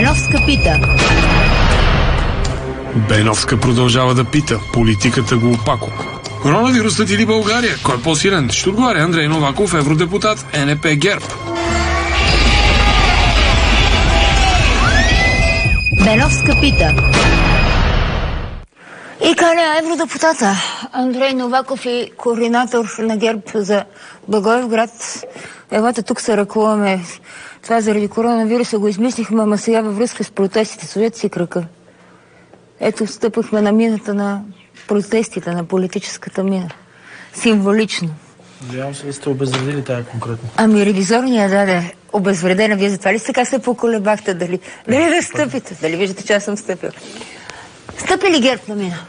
Беновска пита. Беновска продължава да пита. Политиката го опако. Коронавирусът или България? Кой е по-силен? Ще отговаря Андрей Новаков, евродепутат, НП ГЕРБ. Беновска пита. И каня евродепутата Андрей Новаков и координатор на ГЕРБ за Благоевград. Евата тук се ръкуваме. Това заради коронавируса го измислихме, ама сега във връзка с протестите. Сложете си крака. Ето, стъпахме на мината на протестите, на политическата мина. Символично. Надявам се да сте обезвредили тая конкретно. Ами ревизорния даде обезвредена. Вие затова ли сега се поколебахте? Дали да стъпите? Дали виждате, че аз съм стъпил? Стъпи ли ГЕРБ на мина?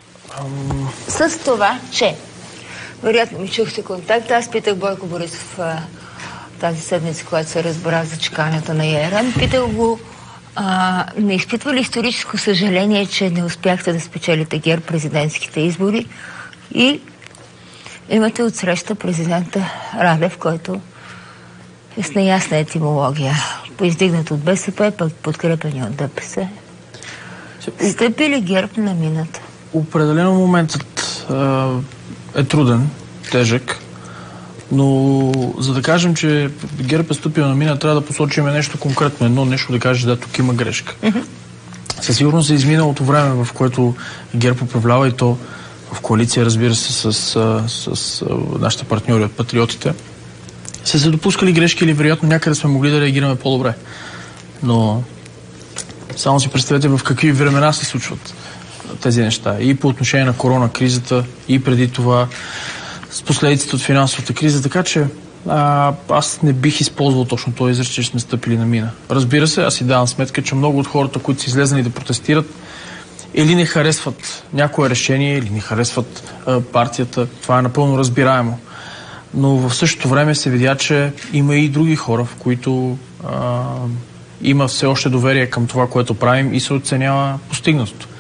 С това, че вероятно ми чухте контакт. Аз питах Бойко Борисов тази седмица, когато се разбра за чакането на ЕРМ. Питах го, не изпитва ли историческо съжаление, че не успяхте да спечелите ГЕРБ президентските избори и имате отсреща президента Радев, който е с неясна етимология. Поиздигнат от БСП, пък подкрепени от ДПС. Стъпи ли ГЕРБ на мината? Определено моментът е труден, тежък, но за да кажем, че ГЕРБ е стъпил на мина, трябва да посочим нещо конкретно, едно нещо да каже, да, тук има грешка. Със сигурност е изминалото време, в което ГЕРБ управлява, и то в коалиция, разбира се, с нашите партньори от патриотите, се допускали грешки или вероятно някъде сме могли да реагираме по-добре. Но само си представете в какви времена се случват тези неща. И по отношение на коронакризата, и преди това с последиците от финансовата криза. Така че аз не бих използвал точно този израз, че сме стъпили на мина. Разбира се, аз си давам сметка, че много от хората, които са излезнали да протестират, или не харесват някое решение, или не харесват партията. Това е напълно разбираемо. Но в същото време се видя, че има и други хора, в които има все още доверие към това, което правим, и се оценява постигнатото.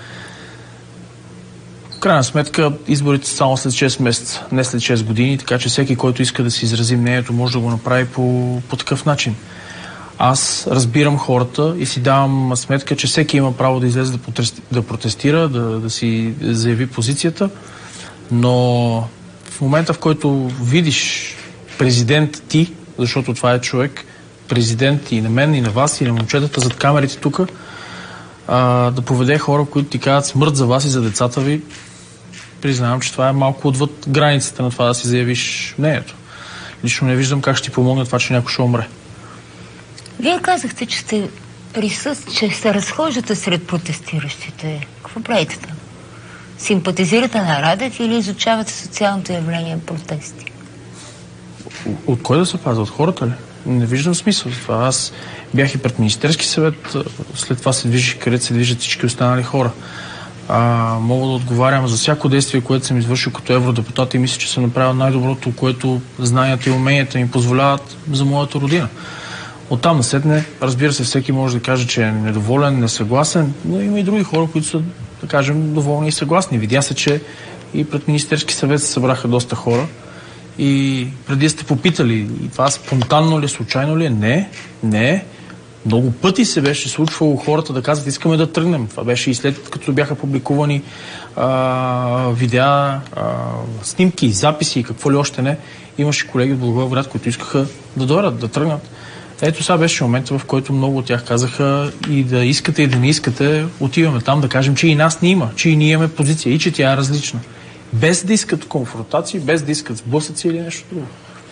В крайна сметка, изборите са само след 6 месеца, не след 6 години, така че всеки, който иска да си изрази мнението, може да го направи по такъв начин. Аз разбирам хората и си давам сметка, че всеки има право да излезе да протестира, да си заяви позицията, но в момента, в който видиш президент ти, защото това е човек, президент и на мен, и на вас, и на момчетата зад камерите тук, да поведе хора, които ти казват смърт за вас и за децата ви, признавам, че това е малко отвъд границата на това да си заявиш мнението. Лично не виждам как ще ти помогне това, че някой ще умре. Вие казахте, че сте че се разхождате сред протестиращите. Какво правите там? Симпатизирате на Радев или изучавате социалното явление протести? От кой да се пазва? От хората ли? Не виждам смисъл за това. Аз бях и пред Министерски съвет, след това се движих където се движат всички останали хора. Мога да отговарям за всяко действие, което съм извършил като евродепутат, и мисля, че съм направил най-доброто, което знанията и уменията ми позволяват за моята родина. Оттам насетне, разбира се, всеки може да каже, че е недоволен, несъгласен, но има и други хора, които са, да кажем, доволни и съгласни. Видя се, че и пред Министерски съвет се събраха доста хора. И преди сте попитали, и това спонтанно ли, случайно ли е? Не. Много пъти се беше случвало хората да казват, искаме да тръгнем. Това беше и след като бяха публикувани видеа, снимки, записи и какво ли още не. Имаше колеги от Благоевград, които искаха да дойдат, да тръгнат. Ето сега беше момента, в който много от тях казаха, и да искате, и да не искате, отиваме там да кажем, че и нас не има, че и ние имаме позиция и че тя е различна. Без да искат конфронтации, без да искат сблъсъци или нещо друго.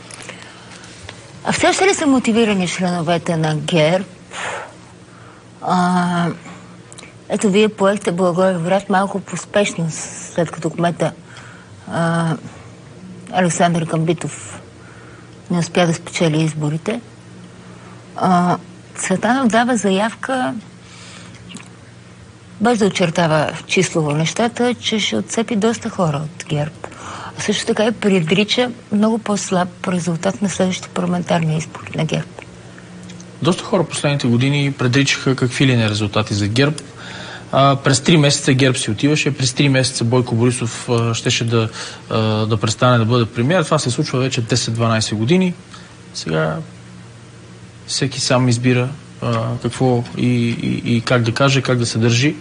А все още ли са мотивирани членовете на ГЕРБ? Ето, вие поехте Благоевград малко поспешно, след като кмета Александър Камбитов не успя да спечели изборите. Цветанов дава заявка, без да очертава числово нещата, че ще отцепи доста хора от ГЕРБ. А също така и предрича много по-слаб резултат на следващите парламентарни избори на ГЕРБ. Доста хора последните години предричаха какви ли не резултати за ГЕРБ. През 3 месеца ГЕРБ си отиваше, през 3 месеца Бойко Борисов щеше да престане да бъде премиер. Това се случва вече 10-12 години. Сега всеки сам избира какво и как да каже, как да се държи.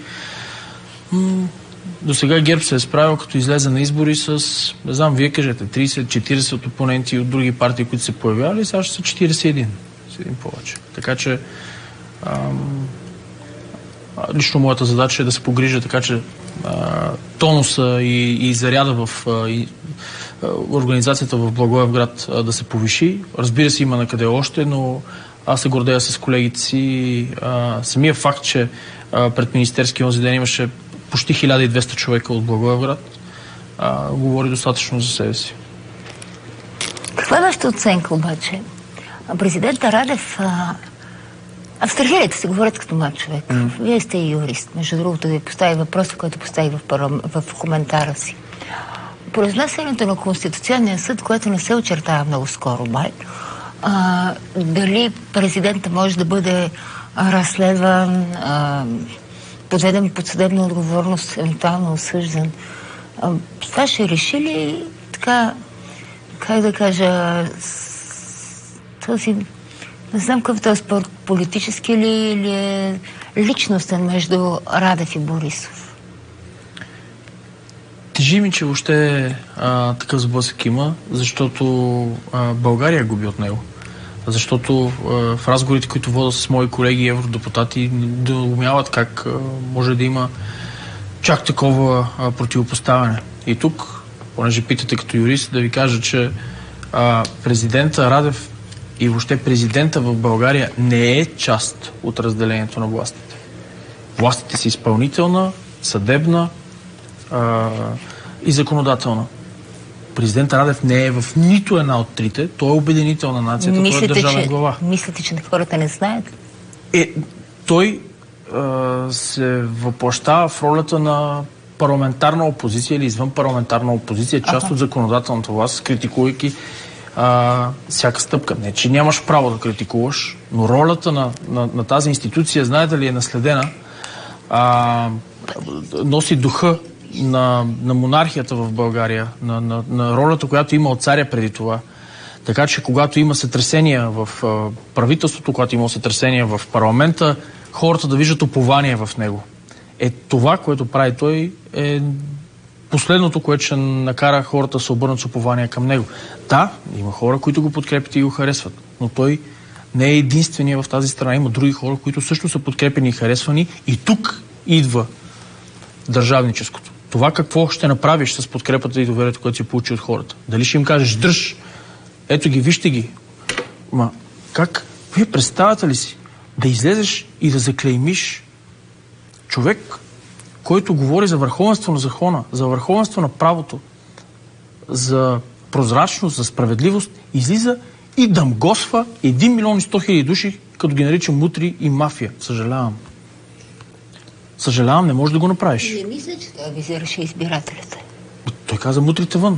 До сега ГЕРБ се е справил, като излезе на избори с, не знам, вие кажете, 30-40 от опоненти от други партии, които се появявали, сега ще са 41. С един повече. Така че лично моята задача е да се погрижа така, че тонуса и заряда в организацията в Благоевград да се повиши. Разбира се, има на къде още, но аз се гордея с колегите си. Самия факт, че пред Министерския онзи ден имаше почти 1200 човека от Благоевград, говори достатъчно за себе си. Каква е вашата оценка обаче? Президента Радев, абстрахирайте се, говорят като млад човек. Вие сте и юрист. Между другото, ви постави въпроса, който постави в коментара си. Произнасянето на Конституционния съд, което не се очертава много скоро, дали президента може да бъде разследван, подведен под съдебна отговорност, евентуално осъждан. Това ще реши ли така, как да кажа, този, не знам какъв този спорт, политически ли или е личностен между Радев и Борисов? Тежи ми, че въобще такъв сблъсък има, защото България губи от него. Защото в разговорите, които вода с мои колеги евродепутати, доумяват как може да има чак такова противопоставяне. И тук, понеже питате като юрист, да ви кажа, че президента Радев и въобще президента в България не е част от разделението на властите. Властите са изпълнителна, съдебна и законодателна. Президент Радев не е в нито една от трите. Той е обединител на нацията, той е държавен глава. Мислите, че хората не знаят? Той се въплъщава в ролята на парламентарна опозиция или извън парламентарна опозиция, част от законодателната власт, критикувайки всяка стъпка. Не, че нямаш право да критикуваш, но ролята на тази институция, знаете ли, е наследена, носи духа на монархията в България, на ролята, която има от царя преди това. Така че, когато има сътресения в правителството, когато има сътресения в парламента, хората да виждат упование в него. Това, което прави той, е последното, което ще накара хората да се обърнат с упование към него. Да, има хора, които го подкрепят и го харесват, но той не е единствения в тази страна. Има други хора, които също са подкрепени и харесвани, и тук идва държавническото. Това какво ще направиш с подкрепата и доверието, което си получи от хората? Дали ще им кажеш, дръж, ето ги, вижте ги. Как? Вие представяте ли си да излезеш и да заклеймиш човек, който говори за върховенство на закона, за върховенство на правото, за прозрачност, за справедливост, излиза и дамгосва 1 милион и 100 хиляди души, като ги нарича мутри и мафия. Съжалявам. Съжалявам, не можеш да го направиш. Не мисля, че това визираше избирателите. Той каза мутрите вън.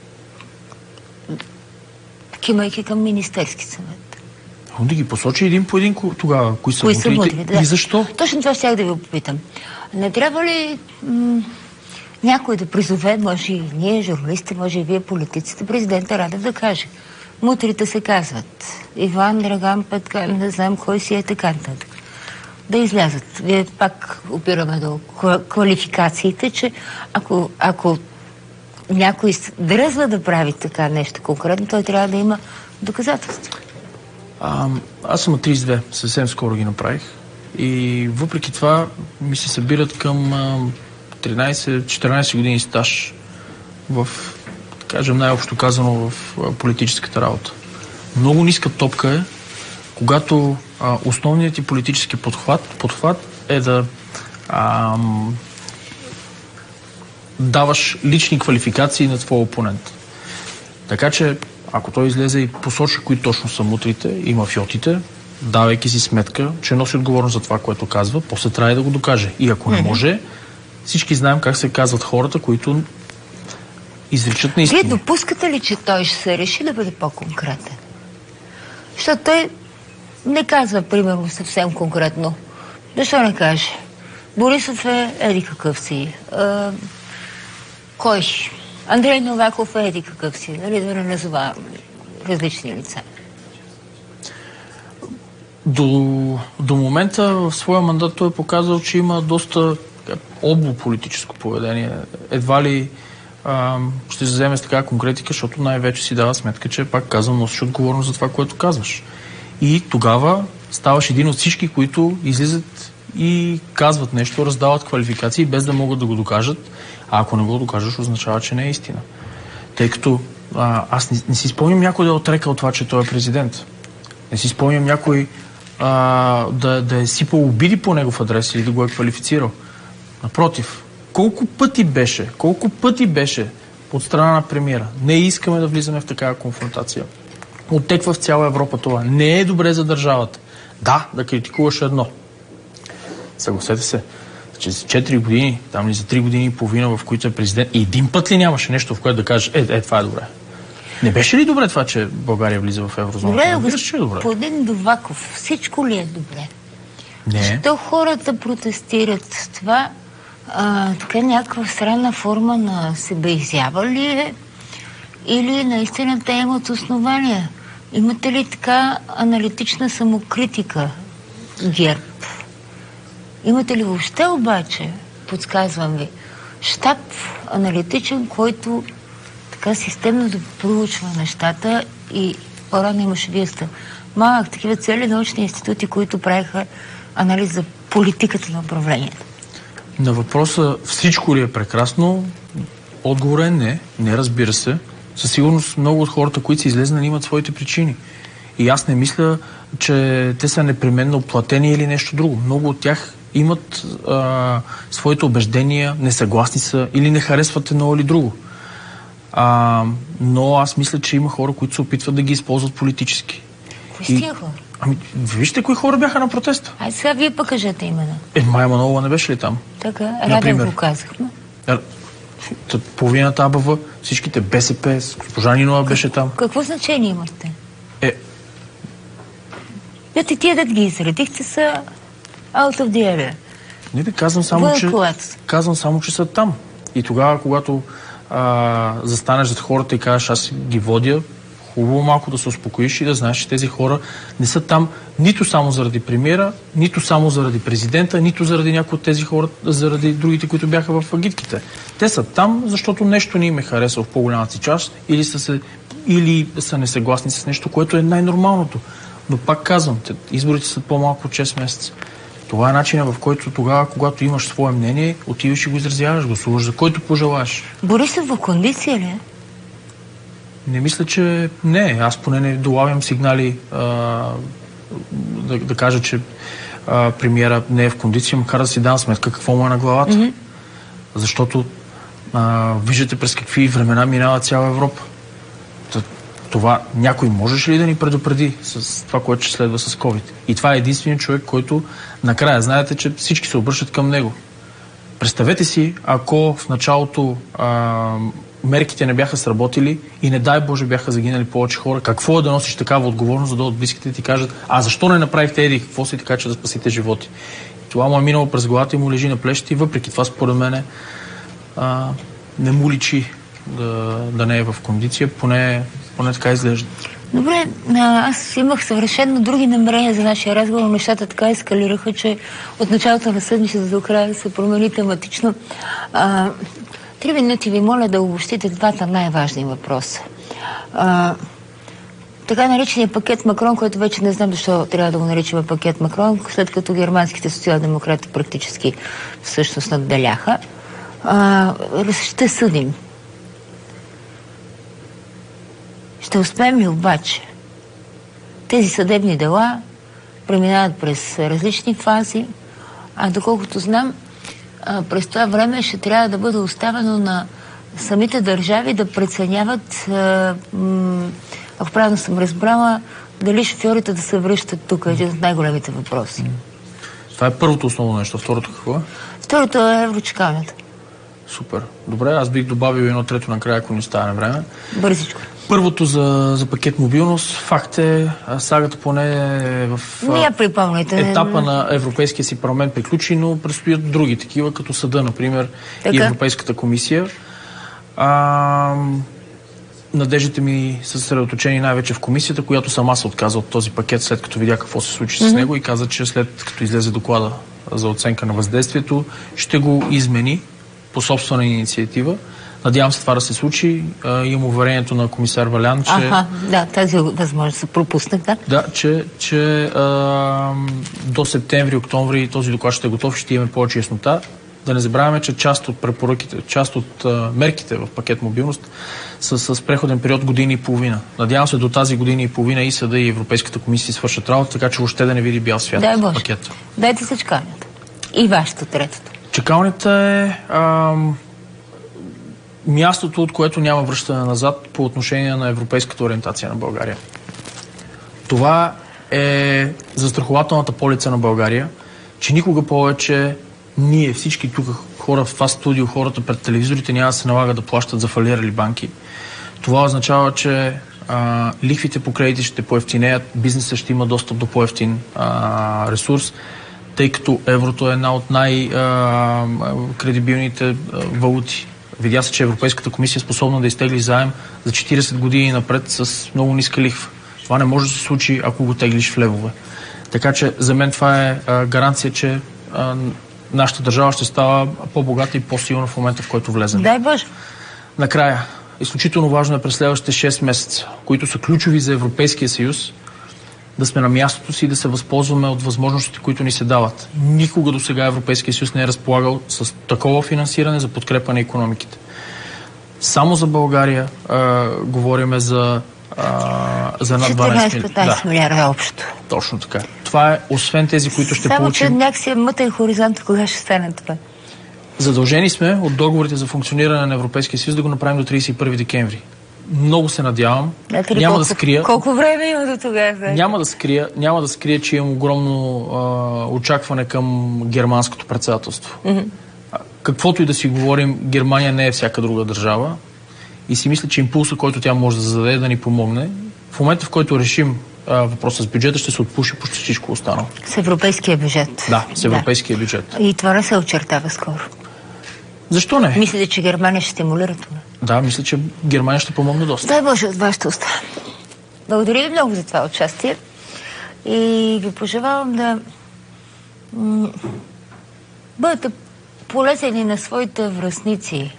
Кимайки към Министерски съвет. Да ги посочи един по един тогава, кои са мутрите и защо. Точно това щях да ви попитам. Не трябва ли някой да призове, може и ние, журналисти, може и вие, политиците, президента Радев да каже: мутрите се казват Иван, Драган, Петка, не знам кой си е, така нататък. Да излязат. Вие пак опираме до квалификациите, че ако някой дръзва да прави така нещо конкретно, той трябва да има доказателства. Аз съм на 32, съвсем скоро ги направих. И въпреки това ми се събират към 13-14 години стаж в, да кажем най-общо казано, в политическата работа. Много ниска топка е, когато основният ти политически подхват е да даваш лични квалификации на твоя опонент. Така че, ако той излезе и посочи кои точно са мутрите и мафиотите, давайки си сметка, че носи отговорност за това, което казва, после трябва да го докаже. И ако не може, всички знаем как се казват хората, които изричат наистина. Вие допускате ли, че той ще се реши да бъде по-конкретен? Защото той не казва, примерно, съвсем конкретно. Защо не каже? Борисов е еди какъв си. Кой? Андрей Новаков е еди какъв си. Нали, да не назова различни лица. До момента в своя мандат той е показал, че има доста обло политическо поведение. Едва ли ще се вземе с такава конкретика, защото най-вече си дава сметка, че, пак казвам, носиш отговорност за това, което казваш. И тогава ставаш един от всички, които излизат и казват нещо, раздават квалификации, без да могат да го докажат. А ако не го докажеш, означава, че не е истина. Тъй като аз не си спомням някой да е отрекал това, че той е президент. Не си спомням някой да е сипал обиди по негов адрес или да го е квалифицирал. Напротив, колко пъти беше от страна на премиера. Не искаме да влизаме в такава конфронтация. Оттеква в цяла Европа това. Не е добре за държавата. Да критикуваш едно. Съгласете се, че за 4 години, там ли за 3 години и половина, в които е президент, и един път ли нямаше нещо, в което да кажеш, това е добре? Не беше ли добре това, че България влиза в еврозоната? Добре, господин Доваков, всичко ли е добре? Не. Що хората протестират? Това така някаква странна форма на себеизява ли е? Или наистина те имат основания? Имате ли така аналитична самокритика, ГЕРБ? Имате ли въобще обаче, подсказвам ви, щаб аналитичен, който така системно да проучва нещата и по-рано имаше вие сте малък такива цели научни институти, които правиха анализ за политиката на управлението? На въпроса всичко ли е прекрасно, отговорът е не. Не, разбира се. Със сигурност много от хората, които са излезнали, имат своите причини. И аз не мисля, че те са непременно оплатени или нещо друго. Много от тях имат своите убеждения, несъгласни са или не харесват едно или друго. Но аз мисля, че има хора, които се опитват да ги използват политически. Кои са тия хора? Вижте кои хора бяха на протеста. Ай, сега вие пък кажете имена. Мая Манолова не беше ли там? Така, Радев го казахме. Половината АБВ, всичките БСП, госпожа Нинова беше там. Какво значение имате? Тия да ги изредихте са out of the area. Не да казвам само, че са там. И тогава, когато застанеш зад хората и кажеш, аз ги водя, хубаво малко да се успокоиш и да знаеш, че тези хора не са там нито само заради премиера, нито само заради президента, нито заради някои от тези хора, заради другите, които бяха в агитките. Те са там, защото нещо не им е харесало в по-голямата си част или са несъгласни с нещо, което е най-нормалното. Но пак казвам, изборите са по-малко от 6 месеца. Това е начинът, в който тогава, когато имаш свое мнение, отиваш и го изразяваш, гласуваш за който пожелаеш. Борисов в кондиция ли е? Не мисля, че не. Аз поне не долавям сигнали да кажа, че премиера не е в кондиция, макар да си дам сметка какво му е на главата. Mm-hmm. Защото виждате през какви времена минава цяла Европа. Това някой можеше ли да ни предупреди с това, което ще следва с COVID? И това е единственият човек, който накрая, знаете, че всички се обръщат към него. Представете си, ако в началото мерките не бяха сработили и не дай Боже бяха загинали повече хора, какво е да носиш такава отговорност, за да от близките ти кажат, защо не направихте какво си така, че да спасите животи? Това му е минало през главата и му лежи на плещите и въпреки това, според мен, не му личи да не е в кондиция, поне така изглежда. Добре, аз имах съвършено други намерения за нашия разговор, но нещата така ескалираха, че от началото на седмицата до края се промени тематично. 3 минути ви моля да обобщите двата най-важни въпроса. Така наречения пакет Макрон, който вече не знам защо трябва да го наричаме пакет Макрон, след като германските социал-демократи практически всъщност надделяха. Ще съдим. Ще успеем ли обаче? Тези съдебни дела преминават през различни фази, доколкото знам, през това време ще трябва да бъде оставено на самите държави да преценяват, ако правилно съм разбрала, дали шофьорите да се връщат тук. Един от най-големите въпроси. Това е първото основно нещо. Второто какво е? Второто е еврочекалнята. Супер. Добре, аз бих добавил едно трето накрая, ако ни стане време. Бързичко. Първото за пакет мобилност. Факт е, сагата поне в етапа на Европейския си парламент приключи, но предстоят други такива, като съда, например, и Европейската комисия. надеждите ми са съсредоточени най-вече в комисията, която сама се отказа от този пакет, след като видя какво се случи с него и каза, че след като излезе доклада за оценка на въздействието, ще го измени по собствена инициатива. Надявам се това да се случи. Имам уверението на комисар Валян, че... да, тази възможност се пропуснах, да? Да, че до септември-октомври този доклад ще е готов, ще имаме повече яснота. Да не забравяме, че част от препоръките, част от мерките в пакет мобилност са с преходен период година и половина. Надявам се до тази година и половина и Съда и Европейската комисия свършат работа, така че въобще да не види бял свят в пакета. Дайте се чакалнята. И вашето третото. Чакалнята е мястото, от което няма връщане назад по отношение на европейската ориентация на България. Това е застрахователната полица на България, че никога повече ние, всички тук хора в това студио, хората пред телевизорите няма да се налага да плащат за фалирали банки. Това означава, че лихвите по кредити ще поевтинеят, бизнесът ще има достъп до поевтин ресурс, тъй като еврото е една от най-кредибилните валути. Видя се, че Европейската комисия е способна да изтегли заем за 40 години напред с много ниска лихва. Това не може да се случи, ако го теглиш в левове. Така че за мен това е гаранция, че нашата държава ще става по-богата и по-силна в момента, в който влезем. Дай Боже! Накрая, изключително важно е през следващите 6 месеца, които са ключови за Европейския съюз, да сме на мястото си и да се възползваме от възможностите, които ни се дават. Никога до сега Европейския съюз не е разполагал с такова финансиране за подкрепа на икономиките. Само за България говориме за над 14-15 милиарда общо. Точно така. Това е освен тези, които ще получим... Само, че някакси е мътен хоризонт, кога ще стане това. Задължени сме от договорите за функциониране на Европейския съюз да го направим до 31 декември. Много се надявам. Няма да скрия. Колко време има до тогава? Няма да скрия, че имам огромно очакване към германското председателство. Каквото и да си говорим, Германия не е всяка друга държава. И си мисля, че импулса, който тя може да зададе, да ни помогне. В момента, в който решим въпроса с бюджета, ще се отпуши почти всичко останало. С европейския бюджет. Да, с европейския бюджет. И това не се очертава скоро. Защо не? Мислите, че Германия ще стимулира това? Да, мисля, че Германия ще помогне доста. Дай Боже от вашата уста. Благодаря ви много за това участие. И ви пожелавам да бъдете полезени на своите връстници,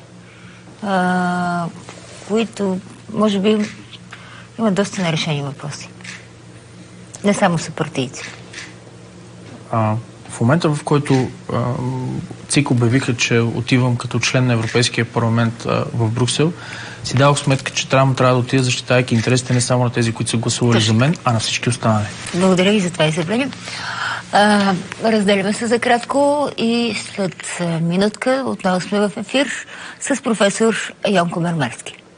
които, може би, имат доста нерешени въпроси. Не само са партийци. В момента, в който ЦИК обявиха, че отивам като член на Европейския парламент в Брюксел, си давах сметка, че трябва да отида, защитавайки интересите не само на тези, които са гласували за мен, а на всички останали. Благодаря ви за това изявление. Разделяме се за кратко и след минутка отново сме в ефир с професор Йонко Мермерски.